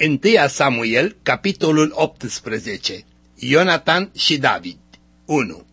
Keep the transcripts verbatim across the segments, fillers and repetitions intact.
întâi Samuel, capitolul optsprezece. Ionatan și David. unu.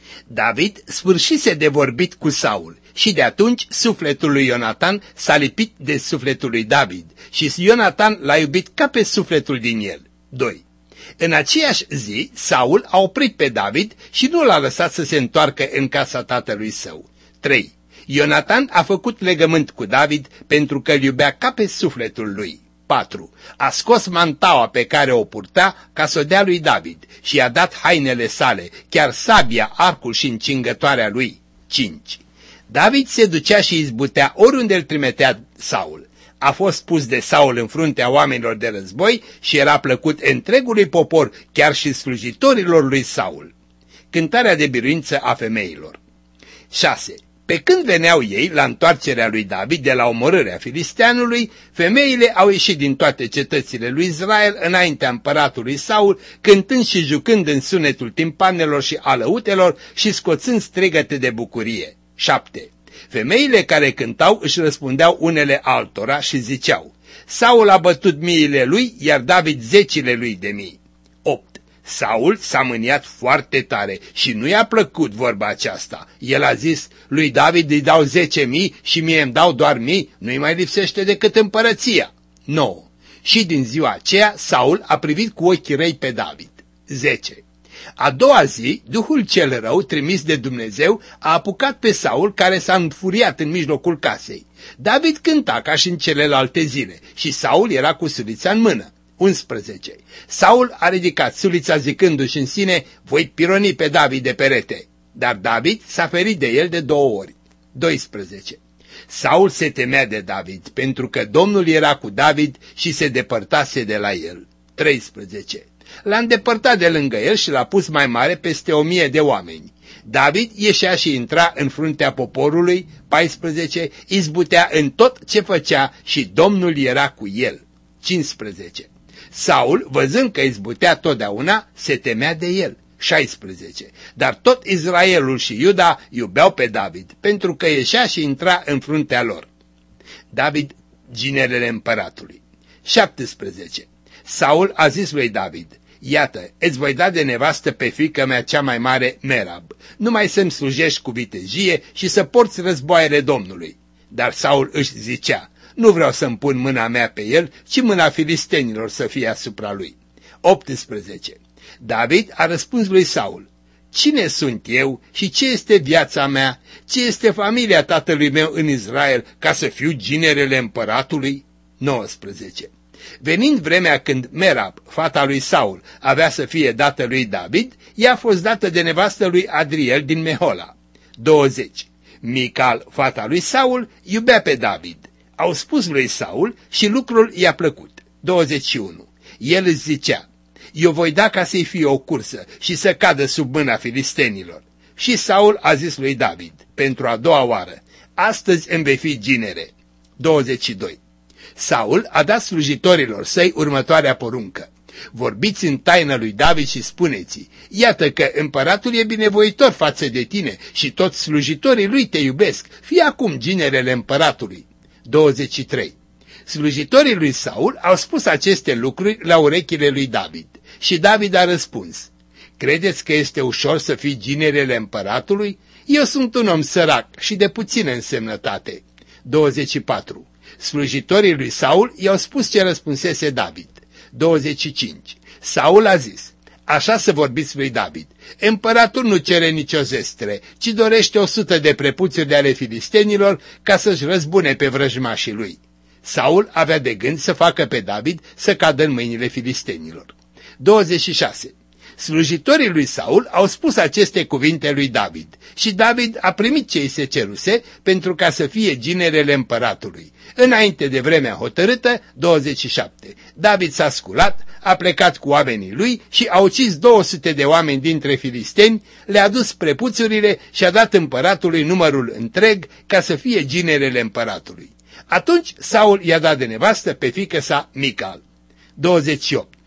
David sfârșise de vorbit cu Saul și de atunci sufletul lui Ionatan s-a lipit de sufletul lui David și Ionatan l-a iubit ca pe sufletul din el. doi. În aceeași zi, Saul a oprit pe David și nu l-a lăsat să se întoarcă în casa tatălui său. trei. Ionatan a făcut legământ cu David pentru că îl iubea ca pe sufletul lui. patru. A scos mantaua pe care o purta ca să o dea lui David și i-a dat hainele sale, chiar sabia, arcul și încingătoarea lui. cinci. David se ducea și izbutea oriunde îl trimitea Saul. A fost pus de Saul în fruntea oamenilor de război și era plăcut întregului popor, chiar și slujitorilor lui Saul. Cântarea de biruință a femeilor. șase. Pe când veneau ei la întoarcerea lui David de la omorârea filisteanului, femeile au ieșit din toate cetățile lui Israel înaintea împăratului Saul, cântând și jucând în sunetul timpanelor și alăutelor și scoțând strigăte de bucurie. șapte. Femeile care cântau își răspundeau unele altora și ziceau: Saul a bătut miile lui, iar David zecile lui de mii. opt. Saul s-a mâniat foarte tare și nu i-a plăcut vorba aceasta. El a zis: lui David îi dau zece mii și mie îmi dau doar mii, nu-i mai lipsește decât împărăția. nouă. Și din ziua aceea Saul a privit cu ochii răi pe David. zece. A doua zi, Duhul cel rău, trimis de Dumnezeu, a apucat pe Saul, care s-a înfuriat în mijlocul casei. David cânta ca și în celelalte zile și Saul era cu sulița în mână. unsprezece. Saul a ridicat sulița zicându-și în sine: voi pironi pe David de perete. Dar David s-a ferit de el de două ori. doisprezece. Saul se temea de David, pentru că Domnul era cu David și se depărtase de la el. treisprezece. L-a îndepărtat de lângă el și l-a pus mai mare peste o mie de oameni. David ieșea și intra în fruntea poporului. paisprezece. Izbutea în tot ce făcea și Domnul era cu el. cincisprezece. Saul, văzând că izbutea totdeauna, se temea de el. șaisprezece. Dar tot Israelul și Iuda iubeau pe David, pentru că ieșea și intra în fruntea lor. David, ginerele împăratului. șaptesprezece. Saul a zis lui David: iată, îți voi da de nevastă pe fiica mea cea mai mare, Merab, numai să-mi slujești cu vitejie și să porți războaiele Domnului. Dar Saul își zicea: nu vreau să-mi pun mâna mea pe el, ci mâna filistenilor să fie asupra lui. optsprezece. David a răspuns lui Saul: cine sunt eu și ce este viața mea, ce este familia tatălui meu în Israel, ca să fiu ginerele împăratului? nouăsprezece. Venind vremea când Merab, fata lui Saul, avea să fie dată lui David, ea a fost dată de nevastă lui Adriel din Mehola. douăzeci. Mical, fata lui Saul, iubea pe David. Au spus lui Saul și lucrul i-a plăcut. douăzeci și unu. El îți zicea: eu voi da ca să-i fie o cursă și să cadă sub mâna filistenilor. Și Saul a zis lui David, pentru a doua oară: astăzi îmi vei fi ginere. douăzeci și doi. Saul a dat slujitorilor săi următoarea poruncă: vorbiți în taină lui David și spuneți: iată că împăratul e binevoitor față de tine și toți slujitorii lui te iubesc, fii acum ginerele împăratului. douăzeci și trei. Slujitorii lui Saul au spus aceste lucruri la urechile lui David și David a răspuns: credeți că este ușor să fii ginerele împăratului? Eu sunt un om sărac și de puțină însemnătate. douăzeci și patru. Slujitorii lui Saul i-au spus ce răspunsese David. douăzeci și cinci. Saul a zis: așa să vorbiți lui David: împăratul nu cere nicio zestre, ci dorește o sută de prepuțuri de ale filistenilor ca să-și răzbune pe vrăjmașii lui. Saul avea de gând să facă pe David să cadă în mâinile filistenilor. douăzeci și șase. Slujitorii lui Saul au spus aceste cuvinte lui David și David a primit ce îi se ceruse pentru ca să fie ginerele împăratului. Înainte de vremea hotărâtă, douăzeci și șapte, David s-a sculat, a plecat cu oamenii lui și a ucis două sute de oameni dintre filisteni, le-a dus prepuțurile și a dat împăratului numărul întreg ca să fie ginerele împăratului. Atunci Saul i-a dat de nevastă pe fiică sa Mical. douăzeci și opt.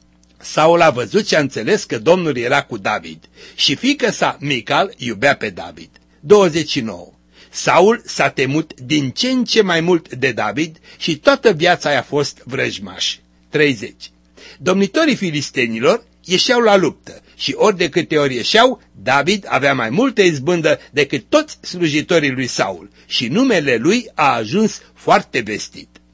Saul a văzut și a înțeles că Domnul era cu David și fiică sa Mical iubea pe David. douăzeci și nouă. Saul s-a temut din ce în ce mai mult de David și toată viața i-a fost vrăjmaș. treizeci. Domnitorii filistenilor ieșeau la luptă și ori de câte ori ieșeau, David avea mai multă izbândă decât toți slujitorii lui Saul și numele lui a ajuns foarte vestit.